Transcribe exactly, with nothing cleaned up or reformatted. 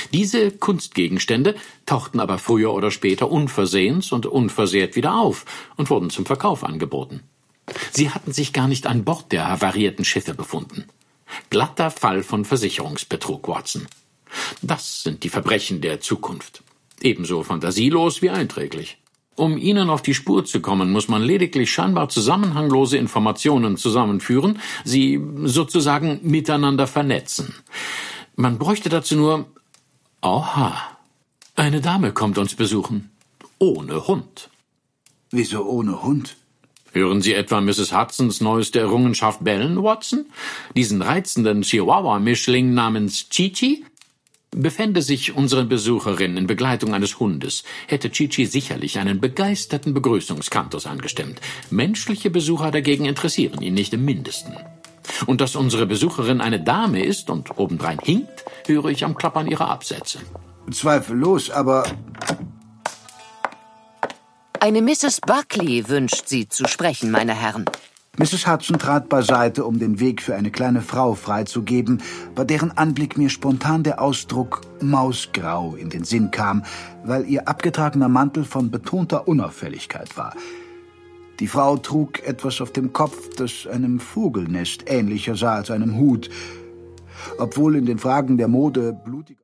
Diese Kunstgegenstände tauchten aber früher oder später unversehens und unversehrt wieder auf und wurden zum Verkauf angeboten. Sie hatten sich gar nicht an Bord der havarierten Schiffe befunden. Glatter Fall von Versicherungsbetrug, Watson. Das sind die Verbrechen der Zukunft. Ebenso fantasielos wie einträglich. Um ihnen auf die Spur zu kommen, muss man lediglich scheinbar zusammenhanglose Informationen zusammenführen, sie sozusagen miteinander vernetzen. Man bräuchte dazu nur... Oha, eine Dame kommt uns besuchen. Ohne Hund. Wieso ohne Hund? Hören Sie etwa Misses Hudsons neueste Errungenschaft bellen, Watson? Diesen reizenden Chihuahua-Mischling namens Chi-Chi? Befände sich unsere Besucherin in Begleitung eines Hundes, hätte Chi-Chi sicherlich einen begeisterten Begrüßungskantus angestimmt. Menschliche Besucher dagegen interessieren ihn nicht im Mindesten. Und dass unsere Besucherin eine Dame ist und obendrein hinkt, höre ich am Klappern ihrer Absätze. Zweifellos, aber... Eine Misses Buckley wünscht Sie zu sprechen, meine Herren. Misses Hudson trat beiseite, um den Weg für eine kleine Frau freizugeben, bei deren Anblick mir spontan der Ausdruck Mausgrau in den Sinn kam, weil ihr abgetragener Mantel von betonter Unauffälligkeit war. Die Frau trug etwas auf dem Kopf, das einem Vogelnest ähnlicher sah als einem Hut. Obwohl in den Fragen der Mode blutig